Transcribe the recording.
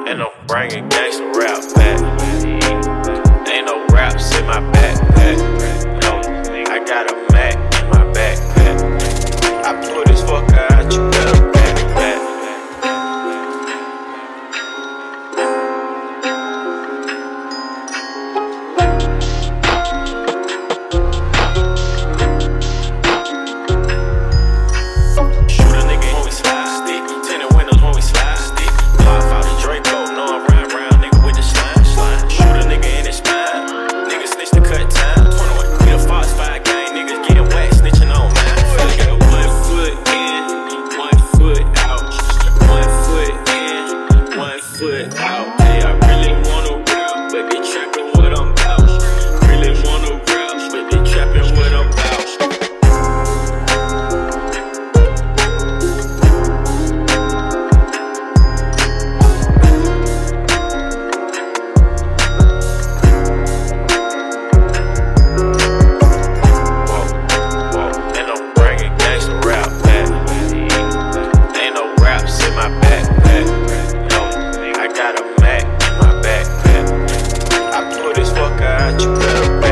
Ain't no bringing gangsta rap back. Ain't no raps in my backpack. No, I got a Mac in my backpack. I put this fucker out, you better back back. Shoot a nigga when we slide stick. Tinted windows when we slide stick. Pop out the Draco, know I'm riding round nigga with the slime. Shoot a nigga in his spine. Niggas snitch to cut time. 21. We the Fox 5 gang, niggas getting whacked, snitching on mine. Got 1 foot in, 1 foot out. 1 foot in, 1 foot out. Hey, I really wanna rap, but they trapping what I'm about. Really wanna rap, but they trapping what I'm about. Ain't no bringing gangsta rap back. Ain't no raps in my backpack. No, I got a Mac in my backpack. I put this fucker out, you better